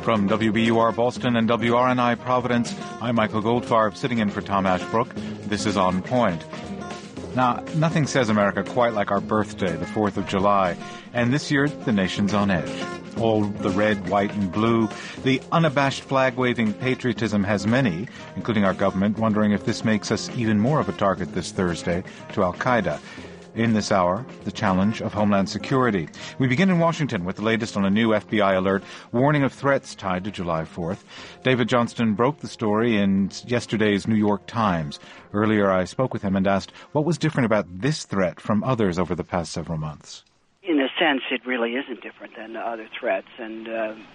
From WBUR Boston and WRNI Providence, I'm Michael Goldfarb, sitting in for Tom Ashbrook. This is On Point. Now, nothing says America quite like our birthday, the 4th of July. And this year, the nation's on edge. All the red, white, and blue, the unabashed flag-waving patriotism has many, including our government, wondering if this makes us even more of a target this Thursday to al-Qaeda. In this hour, the challenge of Homeland Security. We begin in Washington with the latest on a new FBI alert warning of threats tied to July 4th. David Johnston broke the story in yesterday's New York Times. Earlier, I spoke with him and asked what was different about this threat from others over the past several months. In a sense, it really isn't different than other threats, and,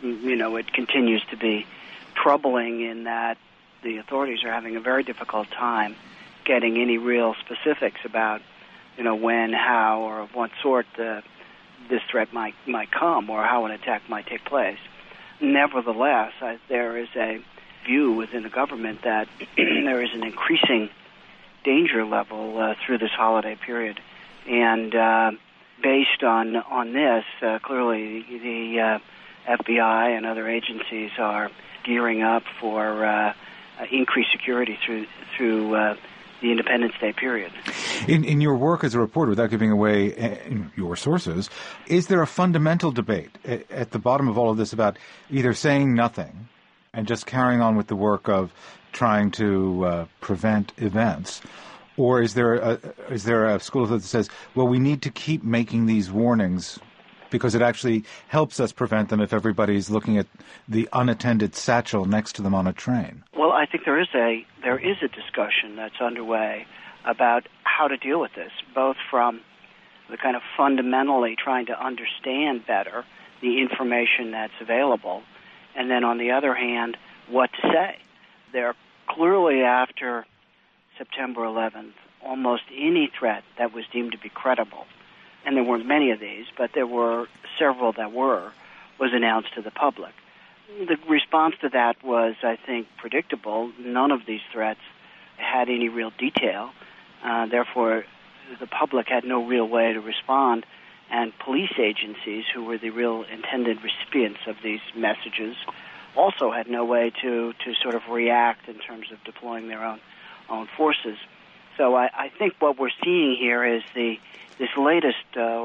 it continues to be troubling in that the authorities are having a very difficult time getting any real specifics about when, how, or of what sort this threat might come or how an attack might take place. Nevertheless, there is a view within the government that there is an increasing danger level through this holiday period. And based on this, clearly the FBI and other agencies are gearing up for increased security through the Independence Day period. In your work as a reporter, without giving away your sources, is there a fundamental debate at the bottom of all of this about either saying nothing and just carrying on with the work of trying to prevent events, or is there a school of thought that says, well, we need to keep making these warnings because it actually helps us prevent them if everybody's looking at the unattended satchel next to them on a train? Well, I think there is a discussion that's underway about how to deal with this, both from the kind of fundamentally trying to understand better the information that's available, and then on the other hand, what to say. There clearly after September 11th, almost any threat that was deemed to be credible, and there weren't many of these, but there were several that was announced to the public. The response to that was, I think, predictable. None of these threats had any real detail. Therefore, the public had no real way to respond, and police agencies, who were the real intended recipients of these messages, also had no way to sort of react in terms of deploying their own forces. So I think what we're seeing here is this latest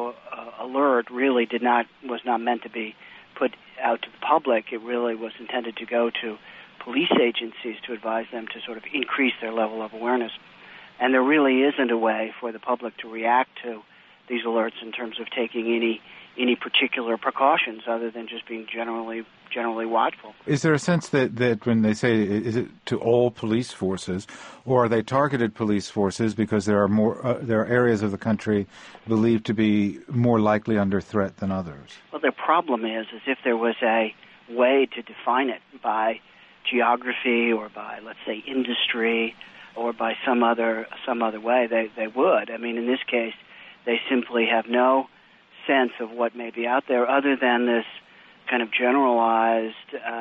alert really was not meant to be put out to the public. It really was intended to go to police agencies to advise them to sort of increase their level of awareness. And there really isn't a way for the public to react to these alerts in terms of taking any particular precautions other than just being generally watchful. Is there a sense that when they say, is it to all police forces, or are they targeted police forces because there are areas of the country believed to be more likely under threat than others? Well, their problem is if there was a way to define it by geography or by, let's say, industry or by some other way, they would. I mean, in this case, they simply have no sense of what may be out there other than this kind of generalized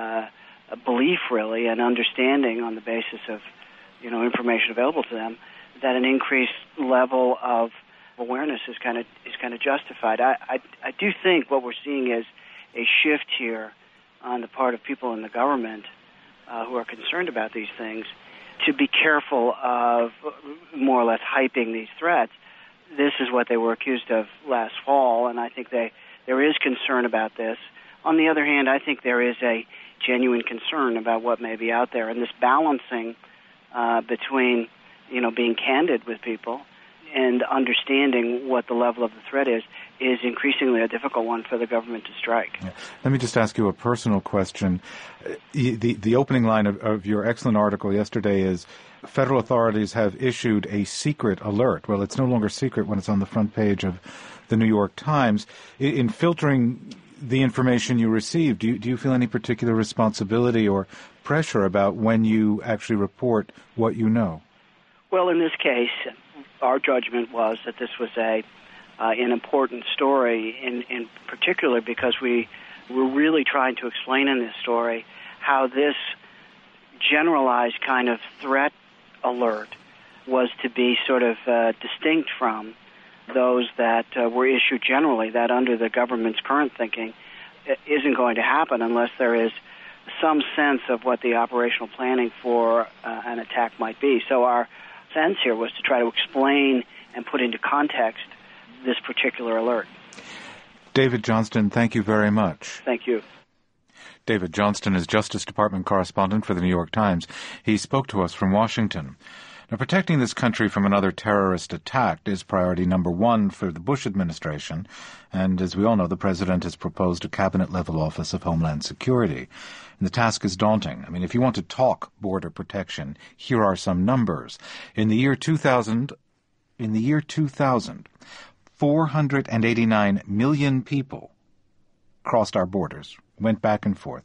belief, really, and understanding on the basis of, information available to them that an increased level of awareness is kind of justified. I do think what we're seeing is a shift here on the part of people in the government who are concerned about these things to be careful of more or less hyping these threats. This is what they were accused of last fall, and I think there is concern about this. On the other hand, I think there is a genuine concern about what may be out there, and this balancing between, being candid with people and understanding what the level of the threat is increasingly a difficult one for the government to strike. Yeah. Let me just ask you a personal question. The opening line of your excellent article yesterday is, federal authorities have issued a secret alert. Well, it's no longer secret when it's on the front page of the New York Times. In filtering the information you receive, do you feel any particular responsibility or pressure about when you actually report what you know? Well, in this case, our judgment was that this was an important story, in particular because we were really trying to explain in this story how this generalized kind of threat alert was to be sort of distinct from those that were issued generally, that under the government's current thinking isn't going to happen unless there is some sense of what the operational planning for an attack might be. So our sense here was to try to explain and put into context this particular alert. David Johnston, thank you very much. Thank you. David Johnston is Justice Department correspondent for the New York Times. He spoke to us from Washington. Now, protecting this country from another terrorist attack is priority number one for the Bush administration, and as we all know, the president has proposed a cabinet-level Office of Homeland Security. And the task is daunting. I mean, if you want to talk border protection, here are some numbers. In the year 2000, 489 million people crossed our borders, went back and forth.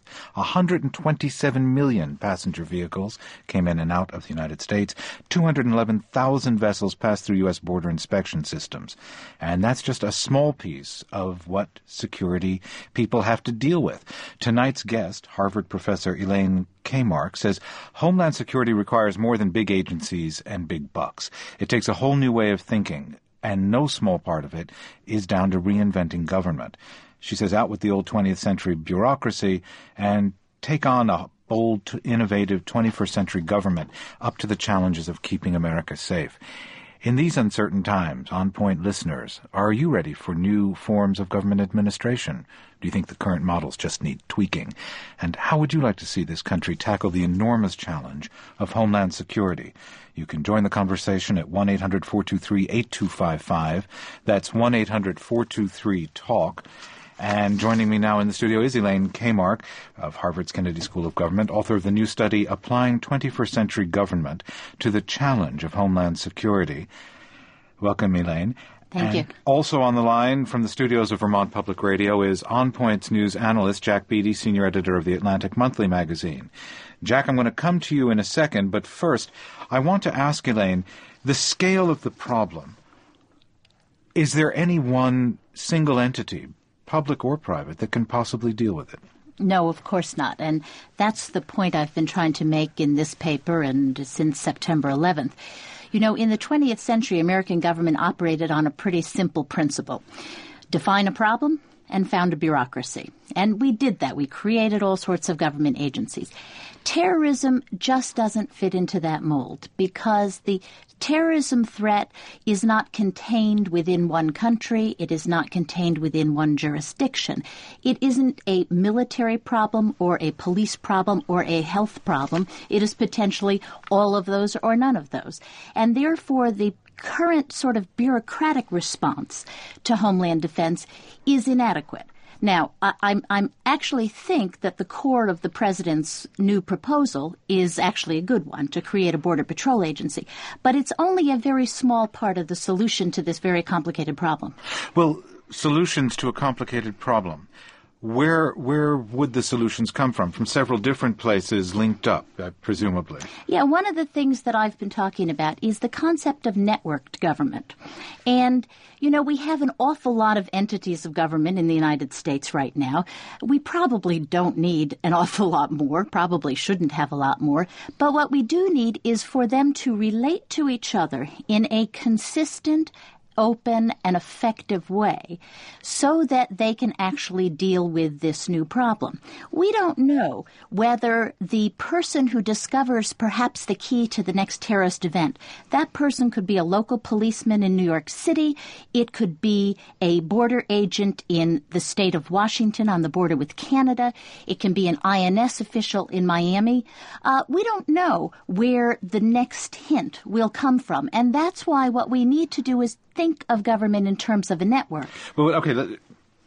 127 million passenger vehicles came in and out of the United States. 211,000 vessels passed through U.S. border inspection systems. And that's just a small piece of what security people have to deal with. Tonight's guest, Harvard professor Elaine Kamarck, says Homeland Security requires more than big agencies and big bucks. It takes a whole new way of thinking, and no small part of it is down to reinventing government. She says, out with the old 20th century bureaucracy and take on a bold, innovative 21st century government up to the challenges of keeping America safe. In these uncertain times, On Point listeners, are you ready for new forms of government administration? Do you think the current models just need tweaking? And how would you like to see this country tackle the enormous challenge of Homeland Security? You can join the conversation at 1-800-423-8255. That's 1-800-423-TALK. And joining me now in the studio is Elaine Kamarck of Harvard's Kennedy School of Government, author of the new study, Applying 21st Century Government to the Challenge of Homeland Security. Welcome, Elaine. Thank you. Also on the line from the studios of Vermont Public Radio is On Point's news analyst, Jack Beatty, senior editor of the Atlantic Monthly magazine. Jack, I'm going to come to you in a second, but first, I want to ask Elaine, the scale of the problem. Is there any one single entity, public or private, that can possibly deal with it? No, of course not. And that's the point I've been trying to make in this paper and since September 11th. You know, in the 20th century, American government operated on a pretty simple principle. Define a problem and found a bureaucracy. And we did that. We created all sorts of government agencies. Terrorism just doesn't fit into that mold because the terrorism threat is not contained within one country. It is not contained within one jurisdiction. It isn't a military problem or a police problem or a health problem. It is potentially all of those or none of those. And therefore, the current sort of bureaucratic response to Homeland Defense is inadequate. Now, I'm actually think that the core of the president's new proposal is actually a good one, to create a border patrol agency. But it's only a very small part of the solution to this very complicated problem. Well, solutions to a complicated problem. Where would the solutions come from? From several different places linked up, presumably. Yeah, one of the things that I've been talking about is the concept of networked government. And, you know, we have an awful lot of entities of government in the United States right now. We probably don't need an awful lot more, probably shouldn't have a lot more. But what we do need is for them to relate to each other in a consistent, open and effective way so that they can actually deal with this new problem. We don't know whether the person who discovers perhaps the key to the next terrorist event, that person could be a local policeman in New York City, it could be a border agent in the state of Washington on the border with Canada, it can be an INS official in Miami. We don't know where the next hint will come from, and that's why what we need to do is think of government in terms of a network. Well, okay,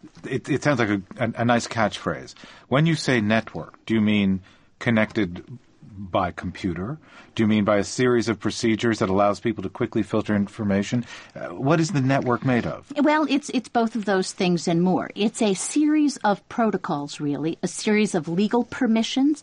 it sounds like a nice catchphrase. When you say network, do you mean connected by computer? Do you mean by a series of procedures that allows people to quickly filter information? What is the network made of? Well, it's both of those things and more. It's a series of protocols, really, a series of legal permissions,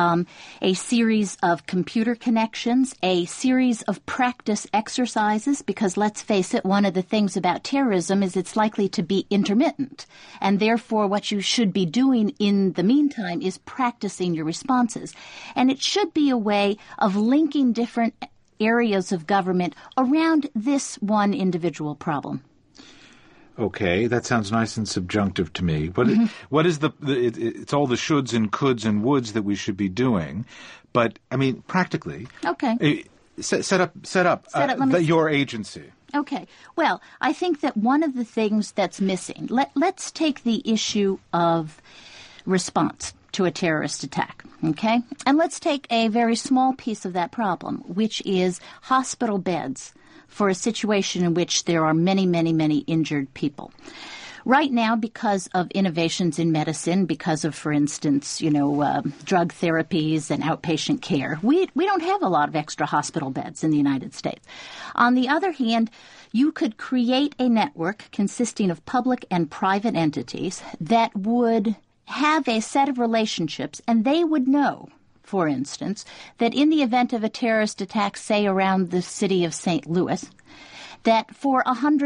a series of computer connections, a series of practice exercises, because let's face it, one of the things about terrorism is it's likely to be intermittent. And therefore, what you should be doing in the meantime is practicing your responses. And it should be a way of linking different areas of government around this one individual problem. Okay, that sounds nice and subjunctive to me. But what is it's all the shoulds and coulds and woulds that we should be doing. But, I mean, practically. Okay. Set up your agency. Okay. Well, I think that one of the things that's missing, let's take the issue of response to a terrorist attack, okay? And let's take a very small piece of that problem, which is hospital beds for a situation in which there are many, many, many injured people. Right now, because of innovations in medicine, because of, for instance, drug therapies and outpatient care, we don't have a lot of extra hospital beds in the United States. On the other hand, you could create a network consisting of public and private entities that would have a set of relationships, and they would know, for instance, that in the event of a terrorist attack, say around the city of St. Louis, that for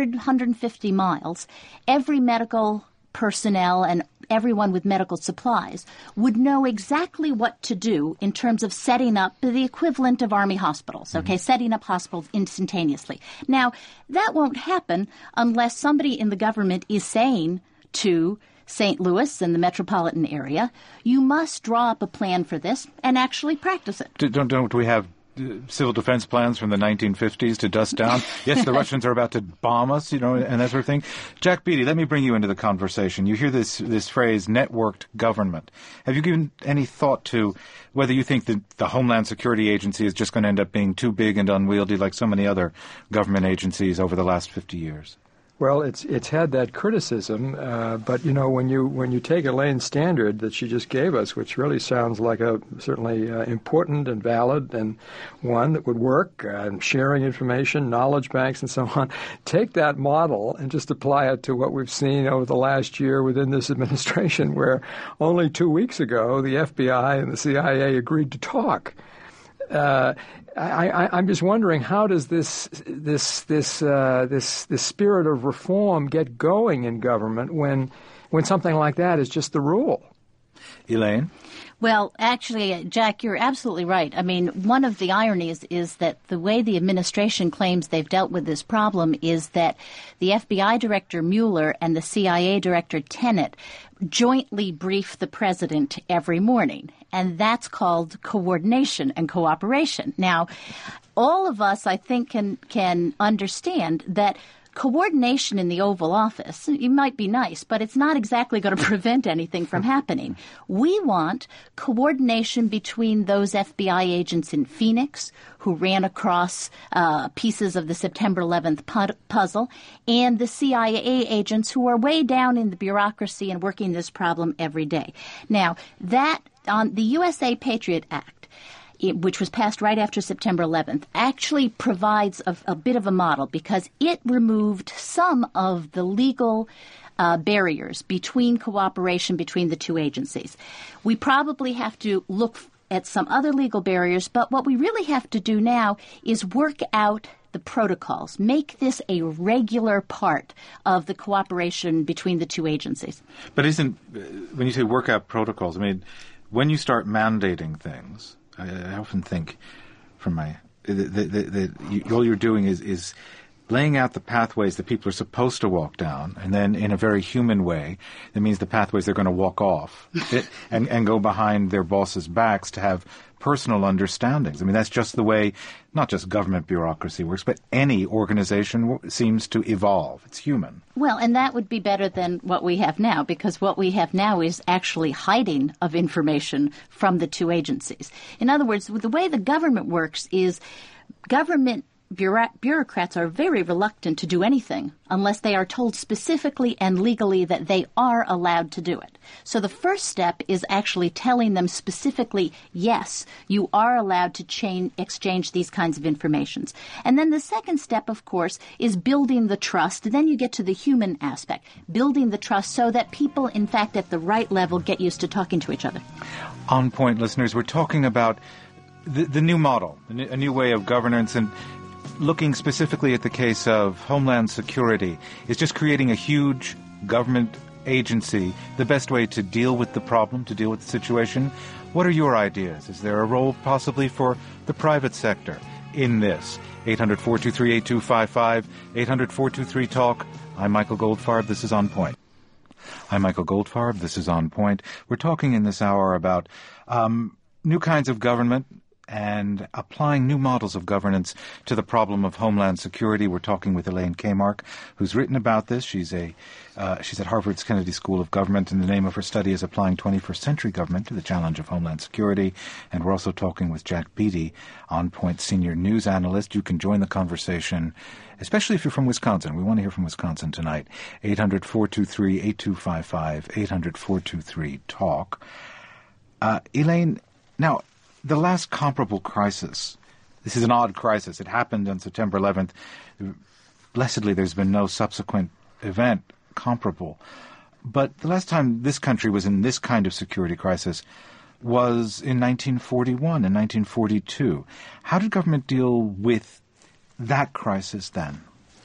150 miles, every medical personnel and everyone with medical supplies would know exactly what to do in terms of setting up the equivalent of Army hospitals, okay, setting up hospitals instantaneously. Now, that won't happen unless somebody in the government is saying to St. Louis and the metropolitan area, you must draw up a plan for this and actually practice it. Don't we have civil defense plans from the 1950s to dust down? Yes, the Russians are about to bomb us, and that sort of thing. Jack Beatty, let me bring you into the conversation. You hear this phrase, networked government. Have you given any thought to whether you think that the Homeland Security Agency is just going to end up being too big and unwieldy like so many other government agencies over the last 50 years? Well, it's had that criticism, but when you take Elaine's standard that she just gave us, which really sounds like a certainly important and valid and one that would work, sharing information, knowledge banks, and so on, take that model and just apply it to what we've seen over the last year within this administration, where only 2 weeks ago the FBI and the CIA agreed to talk. I'm just wondering, how does this spirit of reform get going in government when something like that is just the rule? Elaine? Well, actually, Jack, you're absolutely right. I mean, one of the ironies is that the way the administration claims they've dealt with this problem is that the FBI Director Mueller and the CIA Director Tenet jointly brief the president every morning, and that's called coordination and cooperation. Now, all of us, I think, can understand that coordination in the Oval Office, it might be nice, but it's not exactly going to prevent anything from happening. We want coordination between those FBI agents in Phoenix who ran across pieces of the September 11th puzzle and the CIA agents who are way down in the bureaucracy and working this problem every day. Now, that on the USA Patriot Act, which was passed right after September 11th, actually provides a bit of a model because it removed some of the legal barriers between cooperation between the two agencies. We probably have to look at some other legal barriers, but what we really have to do now is work out the protocols, make this a regular part of the cooperation between the two agencies. But when you say work out protocols, I mean, when you start mandating things, I often think from all you're doing is laying out the pathways that people are supposed to walk down, and then in a very human way, that means the pathways they're going to walk off and go behind their bosses' backs to have personal understandings. I mean, that's just the way not just government bureaucracy works, but any organization seems to evolve. It's human. Well, and that would be better than what we have now, because what we have now is actually hiding of information from the two agencies. In other words, the way the government works is government bureaucrats are very reluctant to do anything unless they are told specifically and legally that they are allowed to do it. So the first step is actually telling them specifically, yes, you are allowed to exchange these kinds of informations. And then the second step, of course, is building the trust. Then you get to the human aspect, building the trust so that people, in fact, at the right level get used to talking to each other. On Point, listeners, we're talking about the new model, a new way of governance, and looking specifically at the case of Homeland Security. Is just creating a huge government agency the best way to deal with the problem, to deal with the situation? What are your ideas? Is there a role possibly for the private sector? in this. 800-423-8255, 800-423-TALK. I'm Michael Goldfarb. This is On Point. I'm Michael Goldfarb. This is On Point. We're talking in this hour about new kinds of government and applying new models of governance to the problem of homeland security. We're talking with Elaine Kamarck, who's written about this. She's at Harvard's Kennedy School of Government, and the name of her study is Applying 21st Century Government to the Challenge of Homeland Security. And we're also talking with Jack Beatty, On Point senior news analyst. You can join the conversation, especially if you're from Wisconsin. We want to hear from Wisconsin tonight. 800-423-8255, 800-423-TALK. Elaine, now, the last comparable crisis, this is an odd crisis. It happened on September 11th. Blessedly, there's been no subsequent event comparable. But the last time this country was in this kind of security crisis was in 1941 and 1942. How did government deal with that crisis then?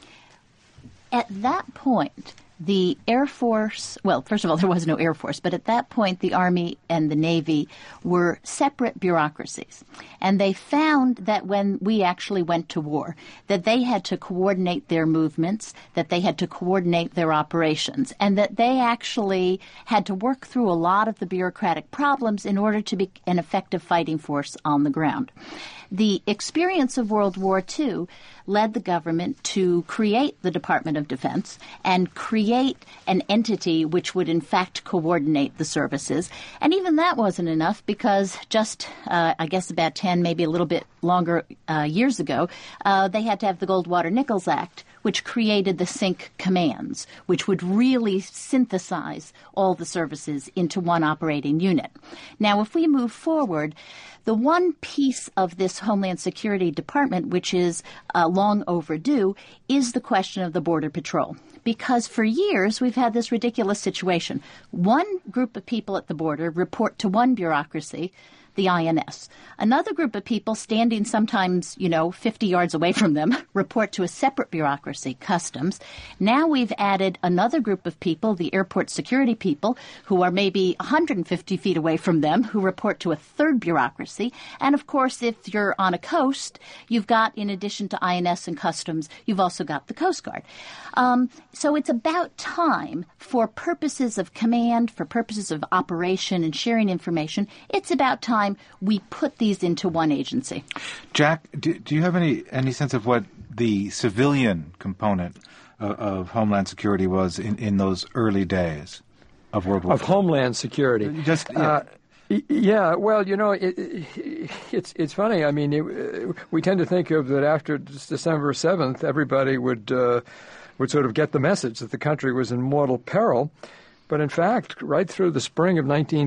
At that point, the Air Force, well, first of all, there was no Air Force, but at that point, the Army and the Navy were separate bureaucracies. And they found that when we actually went to war, that they had to coordinate their movements, that they had to coordinate their operations, and that they actually had to work through a lot of the bureaucratic problems in order to be an effective fighting force on the ground. The experience of World War II led the government to create the Department of Defense and create an entity which would in fact coordinate the services. And even that wasn't enough because just, I guess about 10, maybe a little bit longer years ago, they had to have the Goldwater-Nichols Act, which created the sync commands, which would really synthesize all the services into one operating unit. Now, if we move forward, the one piece of this Homeland Security Department, which is long overdue, is the question of the Border Patrol. Because for years, we've had this ridiculous situation. One group of people at the border report to one bureaucracy, the INS. Another group of people standing sometimes, 50 yards away from them report to a separate bureaucracy, Customs. Now we've added another group of people, the airport security people, who are maybe 150 feet away from them, who report to a third bureaucracy. And of course, if you're on a coast, you've got, in addition to INS and Customs, you've also got the Coast Guard. So it's about time, for purposes of command, for purposes of operation and sharing information, it's about time we put these into one agency. Jack, do you have any sense of what the civilian component of Homeland Security was in those early days of World War II? Of Homeland Security? Yeah, well, it's funny. I mean, we tend to think of that after December 7th, everybody would sort of get the message that the country was in mortal peril. But in fact, right through the spring of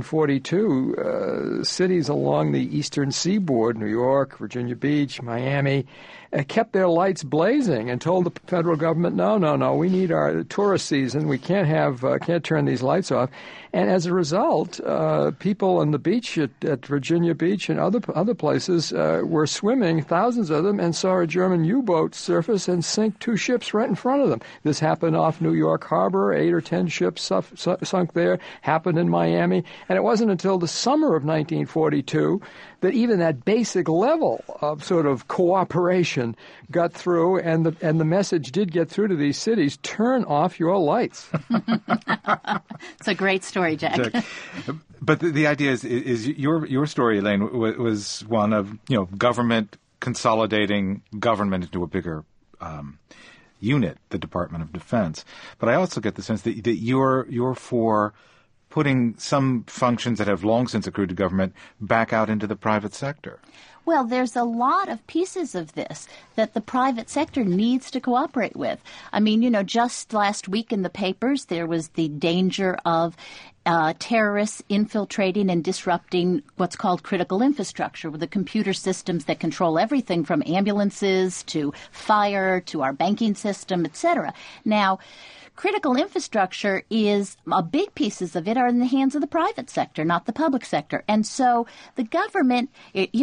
1942, cities along the eastern seaboard, New York, Virginia Beach, Miami, kept their lights blazing and told the federal government, no, we need our tourist season. We can't turn these lights off. And as a result, people on the beach at Virginia Beach and other places were swimming, thousands of them, and saw a German U-boat surface and sink 2 ships right in front of them. This happened off New York Harbor. 8 or 10 ships sunk there. Happened in Miami. And it wasn't until the summer of 1942 that even that basic level of sort of cooperation got through, and the message did get through to these cities: turn off your lights. It's a great story, Jack. But the idea is your story, Elaine, was one of government consolidating government into a bigger unit, the Department of Defense. But I also get the sense that you're for putting some functions that have long since accrued to government back out into the private sector. Well, there's a lot of pieces of this that the private sector needs to cooperate with. I mean, just last week in the papers, there was the danger of terrorists infiltrating and disrupting what's called critical infrastructure, with the computer systems that control everything from ambulances to fire to our banking system, etc. Now, critical infrastructure is big pieces of it are in the hands of the private sector, not the public sector. And so the government, we're not going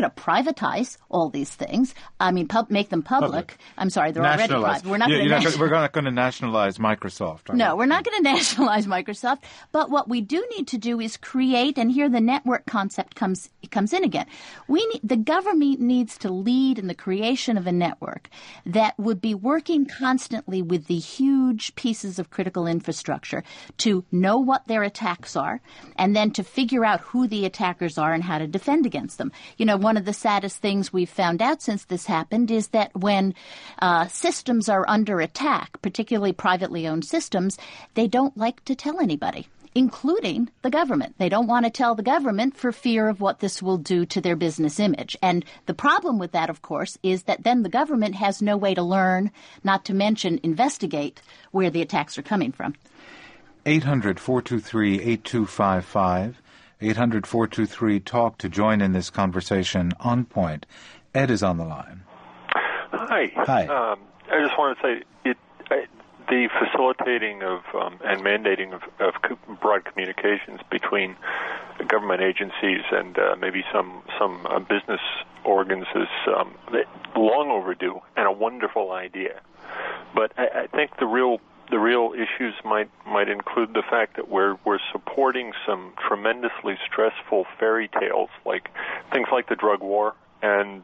to privatize all these things. I mean, make them public. I'm sorry, they're already private. We're not going to nationalize Microsoft. No, we're not going to nationalize Microsoft. But what we do need to do is create, and here the network concept comes in again. The government needs to lead in the creation of a network that would be working constantly with the huge pieces of critical infrastructure to know what their attacks are, and then to figure out who the attackers are and how to defend against them. You know, one of the saddest things we've found out since this happened is that when systems are under attack, particularly privately owned systems, they don't like to tell anybody, including the government. They don't want to tell the government for fear of what this will do to their business image. And the problem with that, of course, is that then the government has no way to learn, not to mention investigate where the attacks are coming from. 800-423-8255, 800-423-TALK to join in this conversation on Point. Ed is on the line. Hi. Hi. I just want to say the facilitating of and mandating of broad communications between government agencies and maybe some business organs is long overdue and a wonderful idea. But I think the real issues might include the fact that we're supporting some tremendously stressful fairy tales, like things like the drug war and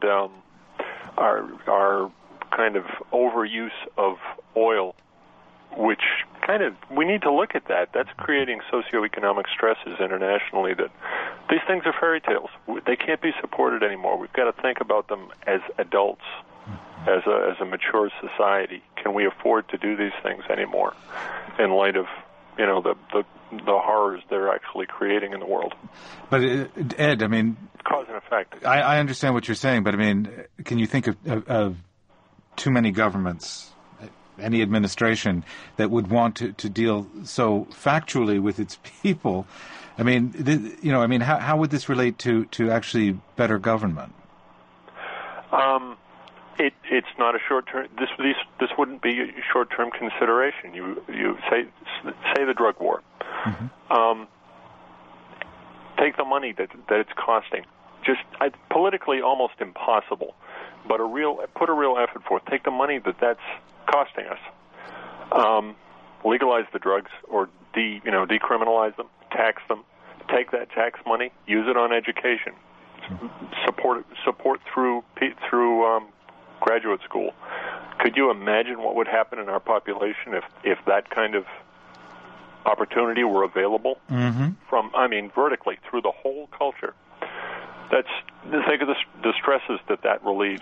our kind of overuse of oil, which we need to look at that. That's creating socioeconomic stresses internationally that these things are fairy tales. They can't be supported anymore. We've got to think about them as adults, as a mature society. Can we afford to do these things anymore in light of, the horrors they're actually creating in the world? But Ed, I mean, cause and effect. I understand what you're saying, but I mean, can you think of too many governments, any administration that would want to deal so factually with its people? I mean, how would this relate to actually better government? It's not a short-term. This wouldn't be a short-term consideration. You say the drug war. Mm-hmm. Take the money that it's costing. Just politically almost impossible, but put a real effort forth. Take the money that's costing us. Legalize the drugs or decriminalize them, tax them. Take that tax money, use it on education. Support through graduate school. Could you imagine what would happen in our population if that kind of opportunity were available vertically through the whole culture? Think of the stresses that relieves,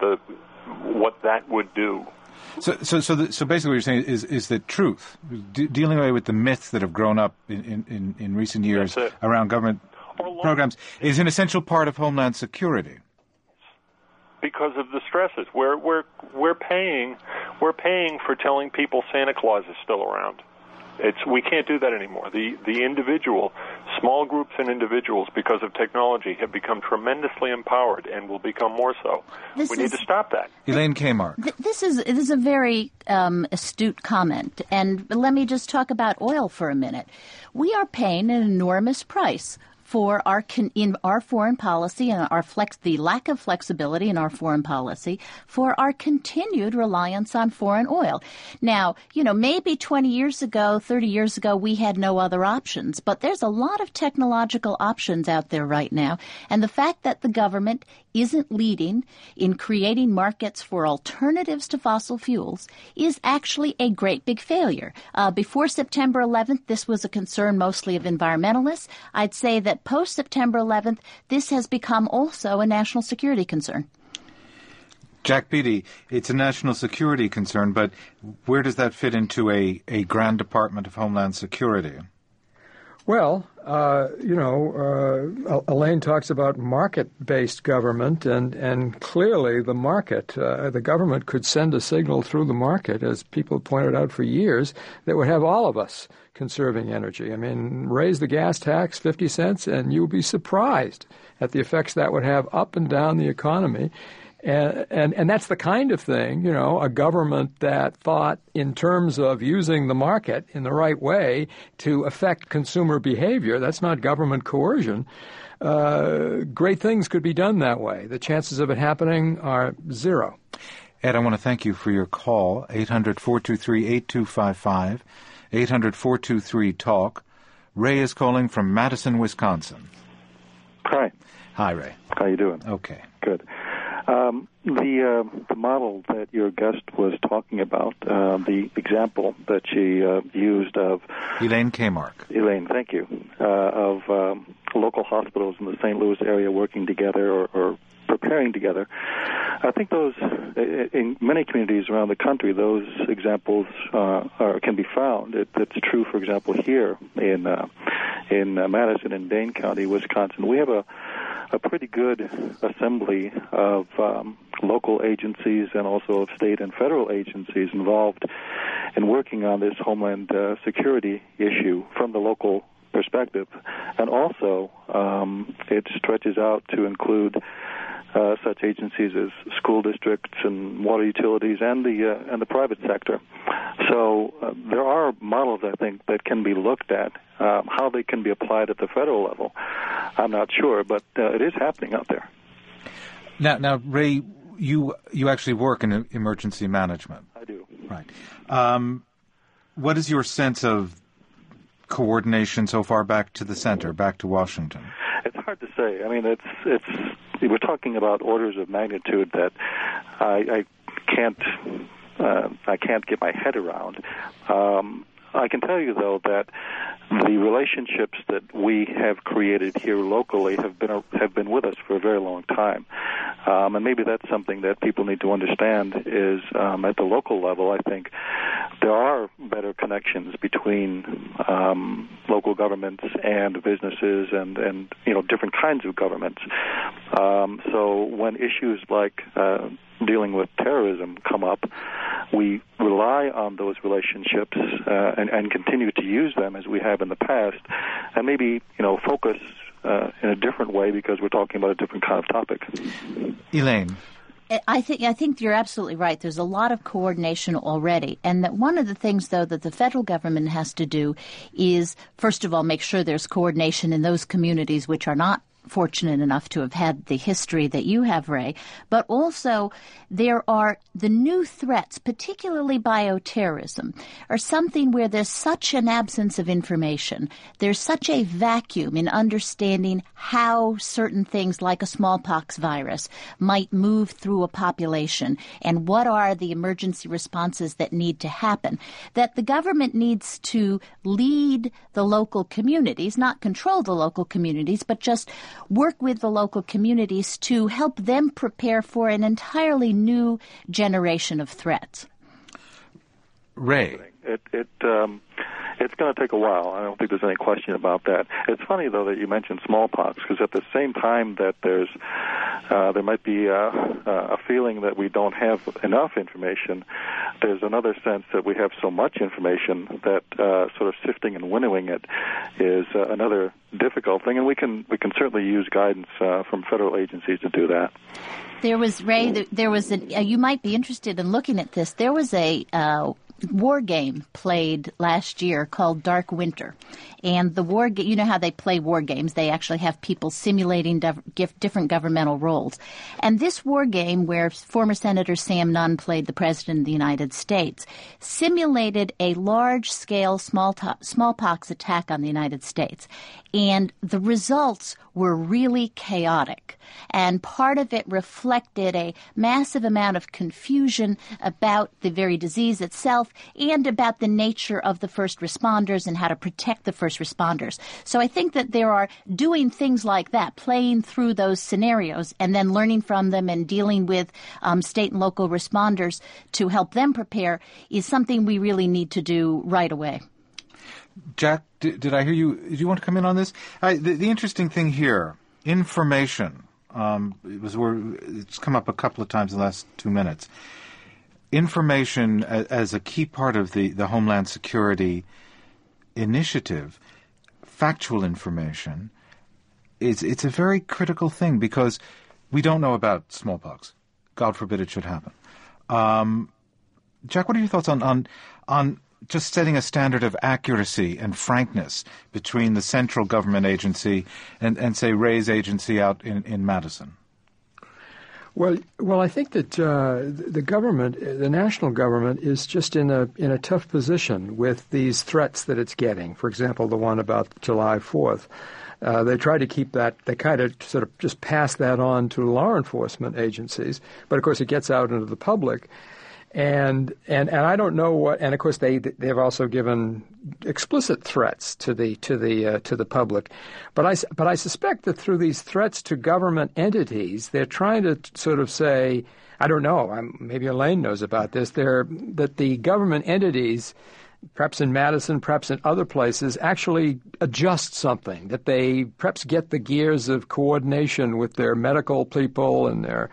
what that would do. So basically what you're saying is that truth, dealing away with the myths that have grown up in recent years around government programs, is an essential part of Homeland Security. Because of the stresses, we're paying for telling people Santa Claus is still around. We can't do that anymore. The individual, small groups and individuals, because of technology, have become tremendously empowered and will become more so. We need to stop that. Elaine Kamarck. This is a very astute comment, and let me just talk about oil for a minute. We are paying an enormous price for in our foreign policy and the lack of flexibility in our foreign policy for our continued reliance on foreign oil. Now, maybe 20 years ago, 30 years ago, we had no other options, but there's a lot of technological options out there right now. And the fact that the government isn't leading in creating markets for alternatives to fossil fuels is actually a great big failure. Before September 11th, this was a concern mostly of environmentalists. I'd say that post-September 11th, this has become also a national security concern. Jack Beatty, it's a national security concern, but where does that fit into a Grand Department of Homeland Security? Well, Elaine talks about market-based government, and clearly the market, the government could send a signal through the market, as people pointed out for years, that would have all of us conserving energy. I mean, raise the gas tax 50 cents, and you'll be surprised at the effects that would have up and down the economy. And that's the kind of thing, a government that thought in terms of using the market in the right way to affect consumer behavior. That's not government coercion. Great things could be done that way. The chances of it happening are zero. Ed, I want to thank you for your call, 800-423-8255, 800-423-TALK. Ray is calling from Madison, Wisconsin. Hi. Hi, Ray. How you doing? Okay. Good. The model that your guest was talking about, the example that she used of... Elaine Kamarck. Elaine, thank you. Of local hospitals in the St. Louis area working together or preparing together. I think those, in many communities around the country, those examples can be found. It's true, for example, here in Madison and Dane County, Wisconsin. We have a pretty good assembly of local agencies and also of state and federal agencies involved in working on this homeland security issue from the local perspective. And also, it stretches out to include such agencies as school districts and water utilities and the private sector. So there are models, I think, that can be looked at. How they can be applied at the federal level, I'm not sure, but it is happening out there. Now, Ray, you actually work in emergency management. I do. Right. What is your sense of coordination so far back to the center, back to Washington? It's hard to say. I mean, it's we're talking about orders of magnitude that I can't get my head around. I can tell you, though, that the relationships that we have created here locally have been with us for a very long time. And maybe that's something that people need to understand is at the local level, I think there are better connections between local governments and businesses and different kinds of governments. So when issues like dealing with terrorism come up, we rely on those relationships and continue to use them as we have in the past, and maybe focus in a different way because we're talking about a different kind of topic. Elaine. I think you're absolutely right. There's a lot of coordination already. And that one of the things, though, that the federal government has to do is, first of all, make sure there's coordination in those communities which are not fortunate enough to have had the history that you have, Ray, but also there are the new threats, particularly bioterrorism, are something where there's such an absence of information. There's such a vacuum in understanding how certain things like a smallpox virus might move through a population and what are the emergency responses that need to happen, that the government needs to lead the local communities, not control the local communities, but just work with the local communities to help them prepare for an entirely new generation of threats. Ray. It's going to take a while. I don't think there's any question about that. It's funny, though, that you mentioned smallpox, because at the same time that there might be a feeling that we don't have enough information, there's another sense that we have so much information that sort of sifting and winnowing it is another difficult thing, and we can certainly use guidance from federal agencies to do that. There was, Ray, you might be interested in looking at this. There was a war game played last year called Dark Winter. And the war game, you know how they play war games. They actually have people simulating different governmental roles. And this war game, where former Senator Sam Nunn played the President of the United States, simulated a large-scale smallpox attack on the United States. And the results were really chaotic. And part of it reflected a massive amount of confusion about the very disease itself and about the nature of the first responders and how to protect the first responders. So I think that there are doing things like that, playing through those scenarios and then learning from them and dealing with state and local responders to help them prepare is something we really need to do right away. Jack, did I hear you? Did you want to come in on this? The interesting thing here, information. It's come up a couple of times in the last 2 minutes. Information as a key part of the Homeland Security initiative, factual information, it's a very critical thing because we don't know about smallpox. God forbid it should happen. Jack, what are your thoughts on just setting a standard of accuracy and frankness between the central government agency and say, Ray's agency out in Madison? Well, I think that the government, the national government, is just in a tough position with these threats that it's getting. For example, the one about July 4th. They try to keep that, they kind of sort of just pass that on to law enforcement agencies, but of course it gets out into the public. And I don't know what, and of course they've also given explicit threats to the public, but I suspect that through these threats to government entities, they're trying to sort of say, I don't know, maybe Elaine knows about this, that the government entities, perhaps in Madison, perhaps in other places, actually adjust something, that they perhaps get the gears of coordination with their medical people and their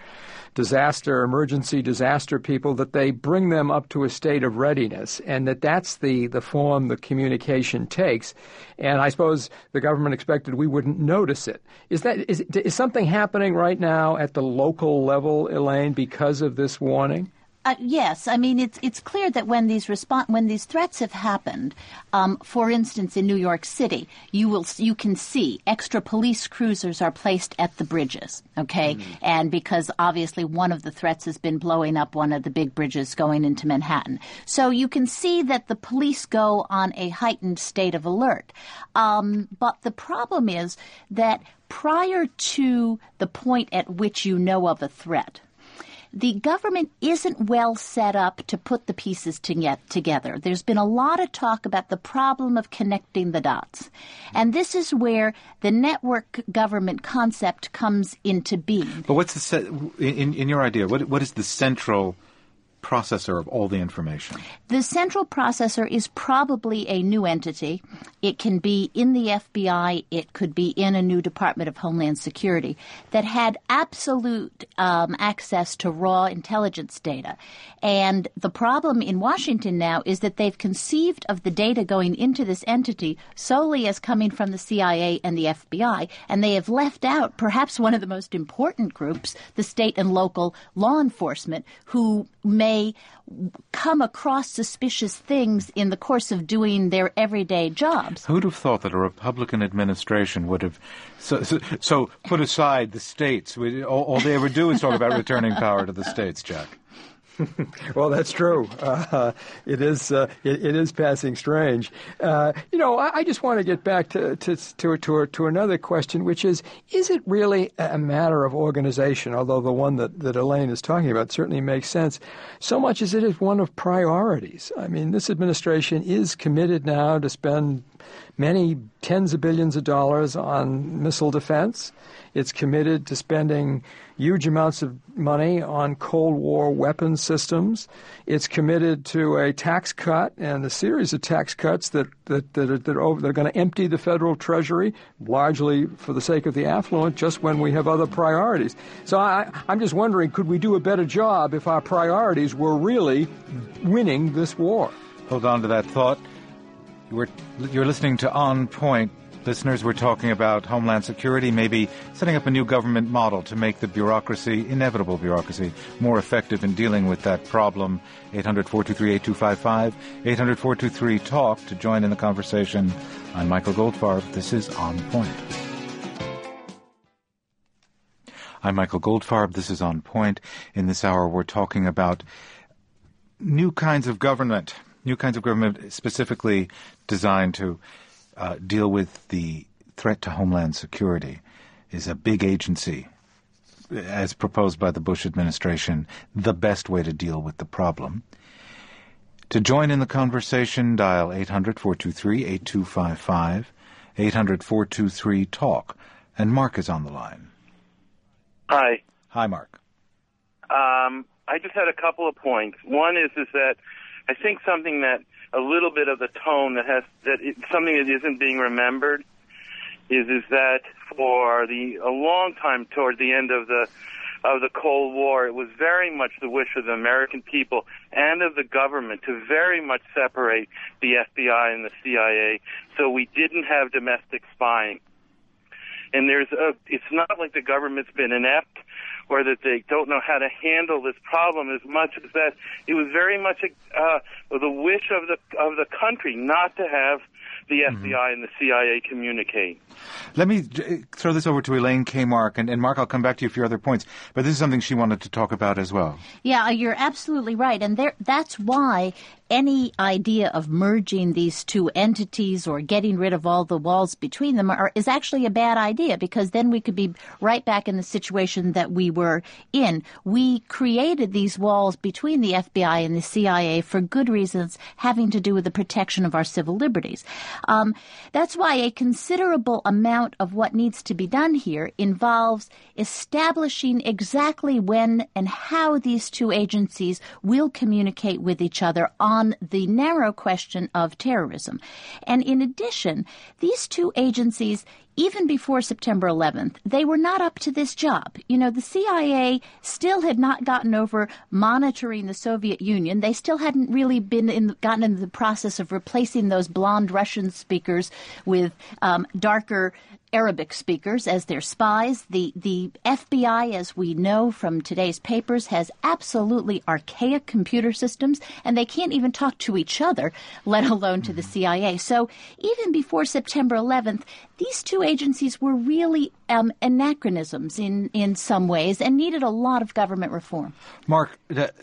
emergency disaster people, that they bring them up to a state of readiness, and that's the form the communication takes. And I suppose the government expected we wouldn't notice it. Is something happening right now at the local level, Elaine, because of this warning? Yes, I mean it's clear that when these threats have happened, for instance, in New York City, you can see extra police cruisers are placed at the bridges, okay, and because obviously one of the threats has been blowing up one of the big bridges going into Manhattan, so you can see that the police go on a heightened state of alert. But the problem is that prior to the point at which you know of a threat, the government isn't well set up to put the pieces together. There's been a lot of talk about the problem of connecting the dots. And this is where the network government concept comes into being. But what's in your idea, what is the central processor of all the information? The central processor is probably a new entity. It can be in the FBI. It could be in a new Department of Homeland Security that had absolute access to raw intelligence data. And the problem in Washington now is that they've conceived of the data going into this entity solely as coming from the CIA and the FBI, and they have left out perhaps one of the most important groups, the state and local law enforcement, who may come across suspicious things in the course of doing their everyday jobs. Who'd have thought that a Republican administration would have so put aside the states? All they ever do is talk about returning power to the states, Jack. Well, that's true. It is passing strange. I just want to get back to another question, which is it really a matter of organization? Although the one that Elaine is talking about certainly makes sense, so much as it is one of priorities. I mean, this administration is committed now to spend many tens of billions of dollars on missile defense. It's committed to spending huge amounts of money on Cold War weapons systems. It's committed to a tax cut and a series of tax cuts that are going to empty the federal treasury, largely for the sake of the affluent, just when we have other priorities. So I'm just wondering, could we do a better job if our priorities were really winning this war? Hold on to that thought. You're listening to On Point. Listeners, we're talking about Homeland Security, maybe setting up a new government model to make the bureaucracy, inevitable bureaucracy, more effective in dealing with that problem. 800-423-8255, 800-423-TALK to join in the conversation. I'm Michael Goldfarb. This is On Point. I'm Michael Goldfarb. This is On Point. In this hour, we're talking about new kinds of government specifically designed to deal with the threat to Homeland Security. Is a big agency, as proposed by the Bush administration, the best way to deal with the problem? To join in the conversation, dial 800-423-8255, 800-423-TALK. And Mark is on the line. Hi. Hi, Mark. I just had a couple of points. One is that I think something that a little bit of the tone something that isn't being remembered is that for a long time toward the end of the Cold War, it was very much the wish of the American people and of the government to very much separate the FBI and the CIA, so we didn't have domestic spying. And it's not like the government's been inept or that they don't know how to handle this problem, as much as that it was very much the wish of the country not to have the FBI and the CIA communicate. Let me throw this over to Elaine K. Mark, and Mark, I'll come back to you for your other points, but this is something she wanted to talk about as well. Yeah, you're absolutely right, and that's why any idea of merging these two entities or getting rid of all the walls between them is actually a bad idea, because then we could be right back in the situation that we were in. We created these walls between the FBI and the CIA for good reasons having to do with the protection of our civil liberties. That's why a considerable amount of what needs to be done here involves establishing exactly when and how these two agencies will communicate with each other on the narrow question of terrorism. And in addition, these two agencies, even before September 11th, they were not up to this job. You know, the CIA still had not gotten over monitoring the Soviet Union. They still hadn't really gotten into the process of replacing those blonde Russian speakers with darker Arabic speakers as their spies. The FBI, as we know from today's papers, has absolutely archaic computer systems, and they can't even talk to each other, let alone to the CIA. So even before September 11th, these two agencies were really anachronisms in some ways and needed a lot of government reform. Mark,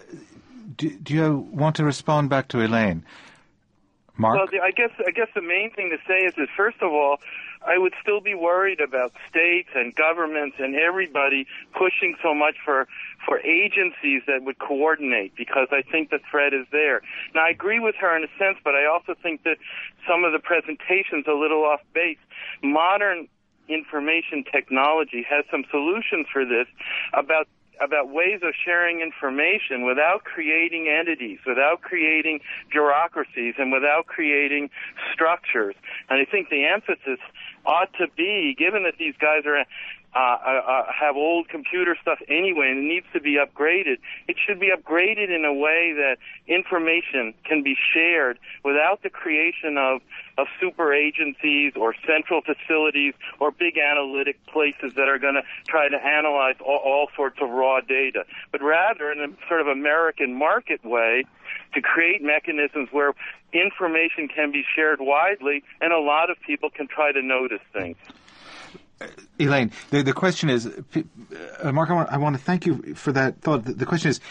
do you want to respond back to Elaine? Mark? Well, I guess the main thing to say is that, first of all, I would still be worried about states and governments and everybody pushing so much for agencies that would coordinate, because I think the threat is there. Now, I agree with her in a sense, but I also think that some of the presentation's a little off base. Modern information technology has some solutions for this about ways of sharing information without creating entities, without creating bureaucracies, and without creating structures. And I think the emphasis ought to be, given that these guys have old computer stuff anyway and it needs to be upgraded, it should be upgraded in a way that information can be shared without the creation of super agencies or central facilities or big analytic places that are going to try to analyze all sorts of raw data, but rather in a sort of American market way to create mechanisms where information can be shared widely and a lot of people can try to notice things. Elaine, the question is, Mark, I want to thank you for that thought. The question is,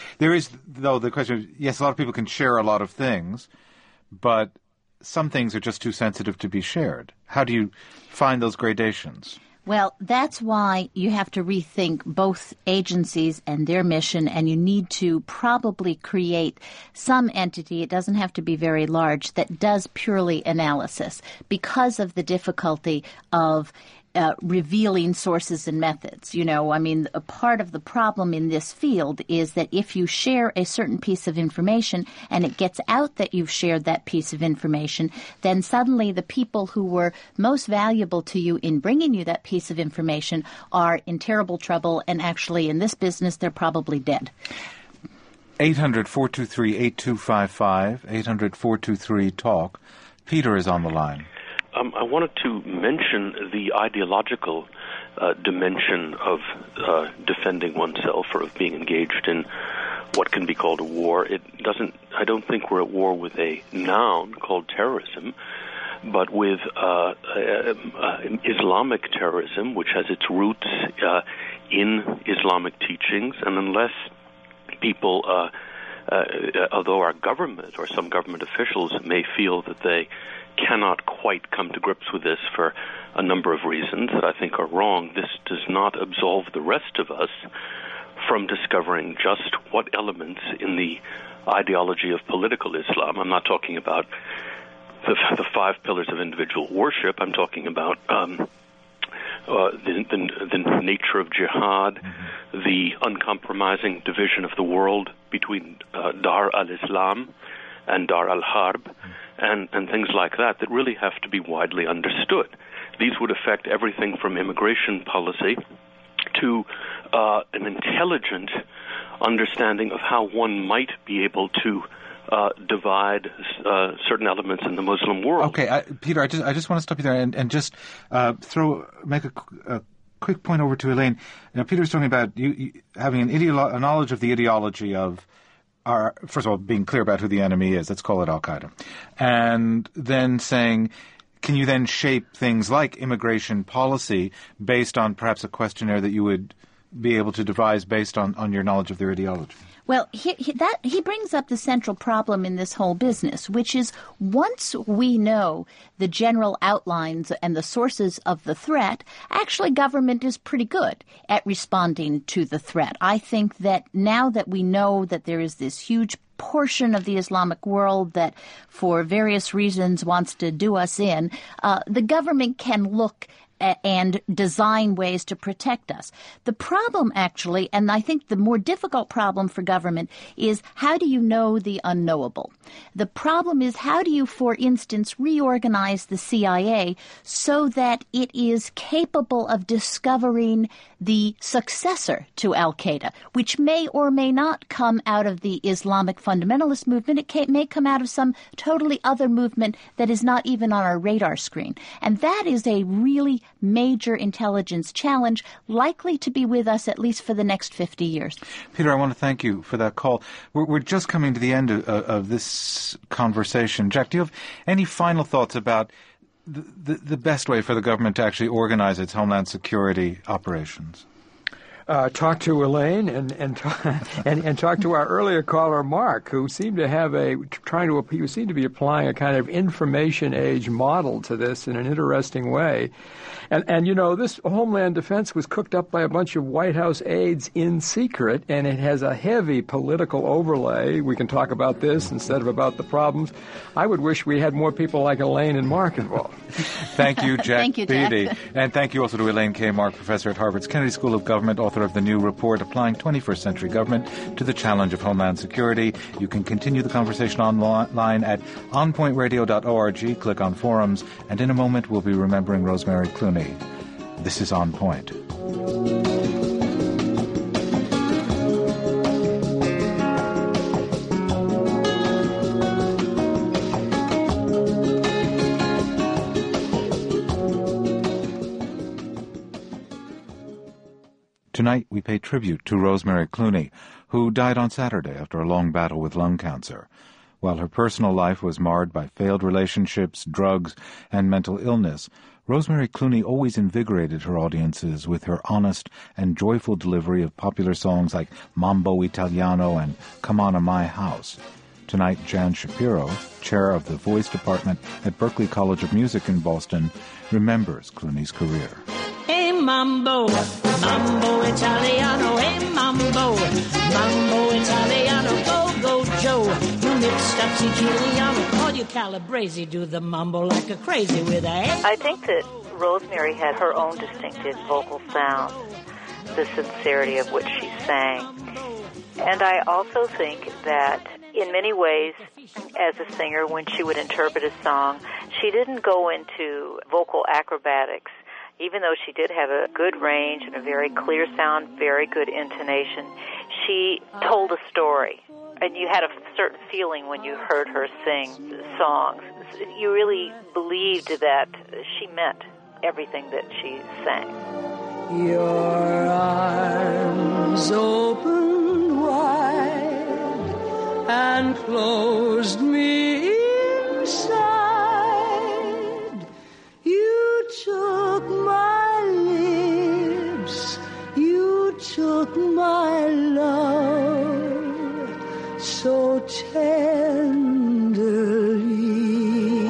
yes, a lot of people can share a lot of things, but some things are just too sensitive to be shared. How do you find those gradations? Well, that's why you have to rethink both agencies and their mission, and you need to probably create some entity, it doesn't have to be very large, that does purely analysis because of the difficulty of revealing sources and methods. You know, I mean, a part of the problem in this field is that if you share a certain piece of information and it gets out that you've shared that piece of information, then suddenly the people who were most valuable to you in bringing you that piece of information are in terrible trouble, and actually in this business they're probably dead. 800-423-8255, 800-423-TALK. Peter is on the line. I wanted to mention the ideological dimension of defending oneself or of being engaged in what can be called a war. I don't think we're at war with a noun called terrorism, but with Islamic terrorism, which has its roots in Islamic teachings, and unless people, although our government or some government officials may feel that they cannot quite come to grips with this for a number of reasons that I think are wrong, this does not absolve the rest of us from discovering just what elements in the ideology of political Islam. I'm not talking about the 5 pillars of individual worship. I'm talking about the nature of jihad, the uncompromising division of the world between Dar al-Islam and Dar al-Harb, and things like that really have to be widely understood. These would affect everything from immigration policy to an intelligent understanding of how one might be able to divide certain elements in the Muslim world. Okay, Peter, I just want to stop you there and just make a quick point over to Elaine. Now, Peter's talking about you having a knowledge of the ideology of first of all, being clear about who the enemy is. Let's call it Al-Qaeda. And then saying, can you then shape things like immigration policy based on perhaps a questionnaire that you would be able to devise based on your knowledge of their ideology? Well, he brings up the central problem in this whole business, which is once we know the general outlines and the sources of the threat, actually government is pretty good at responding to the threat. I think that now that we know that there is this huge portion of the Islamic world that for various reasons wants to do us in, the government can look and design ways to protect us. The problem, actually, and I think the more difficult problem for government, is how do you know the unknowable? The problem is how do you, for instance, reorganize the CIA so that it is capable of discovering the successor to Al-Qaeda, which may or may not come out of the Islamic fundamentalist movement. It may come out of some totally other movement that is not even on our radar screen. And that is a really major intelligence challenge likely to be with us at least for the next 50 years. Peter, I want to thank you for that call. We're just coming to the end of this conversation. Jack, do you have any final thoughts about the best way for the government to actually organize its homeland security operations? Talk to Elaine and talk to our earlier caller, Mark, who seemed to have he seemed to be applying a kind of information age model to this in an interesting way. And you know, this Homeland Defense was cooked up by a bunch of White House aides in secret, and it has a heavy political overlay. We can talk about this instead of about the problems. I would wish we had more people like Elaine and Mark involved. Thank you, Jack. Thank you, Jack. Beatty. And thank you also to Elaine K. Mark, professor at Harvard's Kennedy School of Government, author of the new report, Applying 21st Century Government to the Challenge of Homeland Security. You can continue the conversation online at onpointradio.org. Click on forums. And in a moment, we'll be remembering Rosemary Clooney. This is On Point. Tonight, we pay tribute to Rosemary Clooney, who died on Saturday after a long battle with lung cancer. While her personal life was marred by failed relationships, drugs, and mental illness, Rosemary Clooney always invigorated her audiences with her honest and joyful delivery of popular songs like Mambo Italiano and Come On to My House. Tonight, Jan Shapiro, chair of the voice department at Berklee College of Music in Boston, remembers Clooney's career. Hey mambo, mambo Italiano, hey mambo, mambo Italiano, go, go Joe, you mixed up Siciliano, call you Calabrese, do the mambo like a crazy with a... I think that Rosemary had her own distinctive vocal sound, the sincerity of which she sang. And I also think that in many ways, as a singer, when she would interpret a song, she didn't go into vocal acrobatics. Even though she did have a good range and a very clear sound, very good intonation, she told a story. And you had a certain feeling when you heard her sing songs. You really believed that she meant everything that she sang. Your arms opened wide and closed me inside. You took my lips, you took my love so tenderly.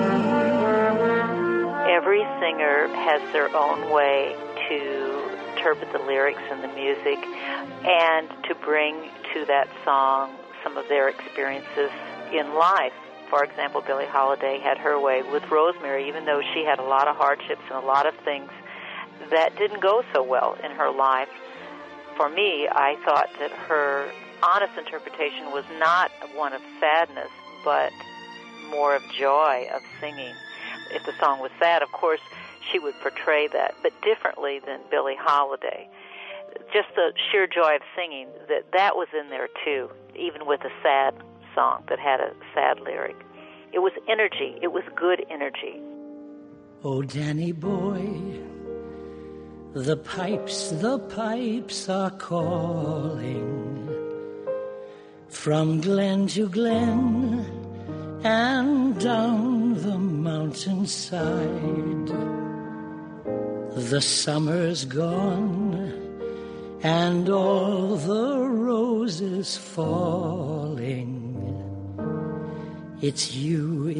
Every singer has their own way to interpret the lyrics and the music and to bring to that song some of their experiences in life. For example, Billie Holiday had her way with Rosemary, even though she had a lot of hardships and a lot of things that didn't go so well in her life. For me, I thought that her honest interpretation was not one of sadness, but more of joy, of singing. If the song was sad, of course, she would portray that, but differently than Billie Holiday. Just the sheer joy of singing, that was in there too, even with a sad song that had a sad lyric. It was energy. It was good energy. Oh, Danny boy, The pipes are calling from glen to glen and down the mountainside. The summer's gone and all the roses falling. It's you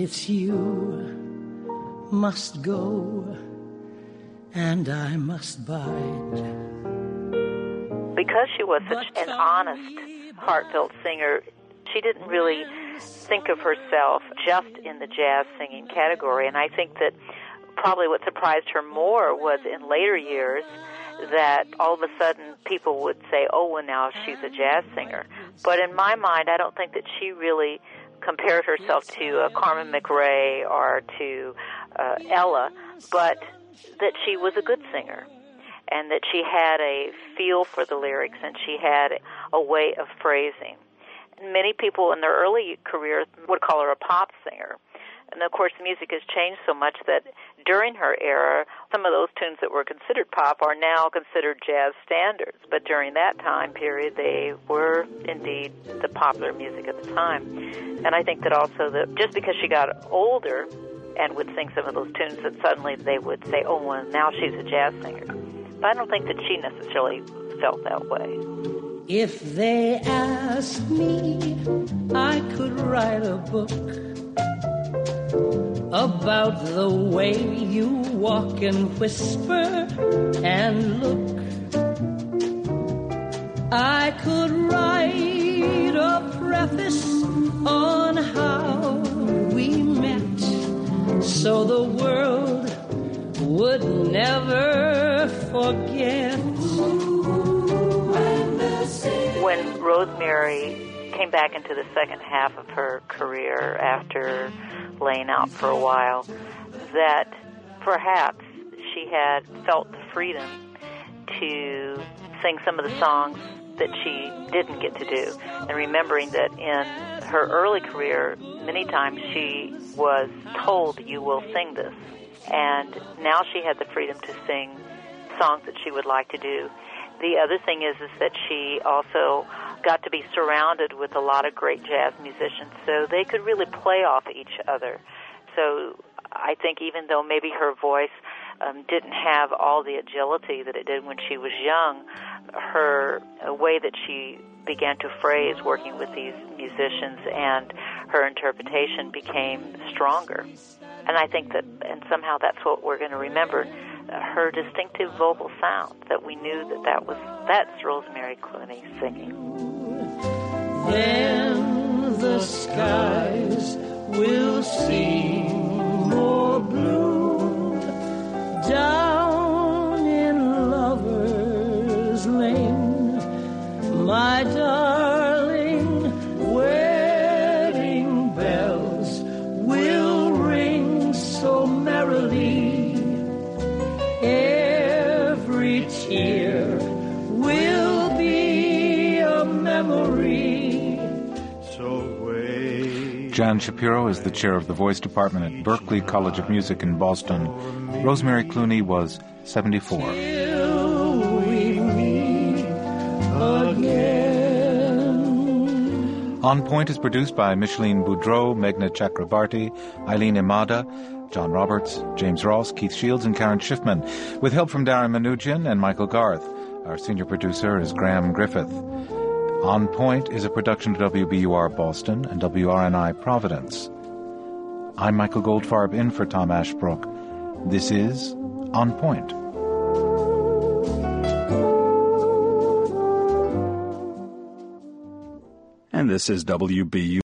must go, and I must bide. Because she was such an honest, heartfelt singer, she didn't really think of herself just in the jazz singing category, and I think that probably what surprised her more was in later years that all of a sudden people would say, oh, well, now she's a jazz singer. But in my mind, I don't think that she really compared herself to Carmen McRae or to Ella, but that she was a good singer and that she had a feel for the lyrics and she had a way of phrasing. Many people in their early career would call her a pop singer. And, of course, music has changed so much that during her era, some of those tunes that were considered pop are now considered jazz standards. But during that time period, they were indeed the popular music at the time. And I think that also that just because she got older and would sing some of those tunes, that suddenly they would say, oh, well, now she's a jazz singer. But I don't think that she necessarily felt that way. If they asked me, I could write a book about the way you walk and whisper and look. I could write a preface on how we met, so the world would never forget. When Rosemary came back into the second half of her career after laying out for a while, that perhaps she had felt the freedom to sing some of the songs that she didn't get to do. And remembering that in her early career, many times she was told, you will sing this. And now she had the freedom to sing songs that she would like to do. The other thing is that she also got to be surrounded with a lot of great jazz musicians, so they could really play off each other. So I think even though maybe her voice didn't have all the agility that it did when she was young, her way that she began to phrase working with these musicians and her interpretation became stronger. And I think that, and somehow that's what we're going to remember, her distinctive vocal sound, that we knew that's Rosemary Clooney singing. Then the skies will seem more blue down in Lover's Lane, my darling. Wedding bells will ring so merrily. Every tear will be a memory. So wait. Jan Shapiro is the chair of the voice department at Berklee College of Music in Boston. Rosemary Clooney was 74. Till we meet again. On Point is produced by Micheline Boudreau, Meghna Chakrabarti, Eileen Imada, John Roberts, James Ross, Keith Shields, and Karen Schiffman, with help from Darren Manoogian and Michael Garth. Our senior producer is Graham Griffith. On Point is a production of WBUR Boston and WRNI Providence. I'm Michael Goldfarb in for Tom Ashbrook. This is On Point. And this is WBUR.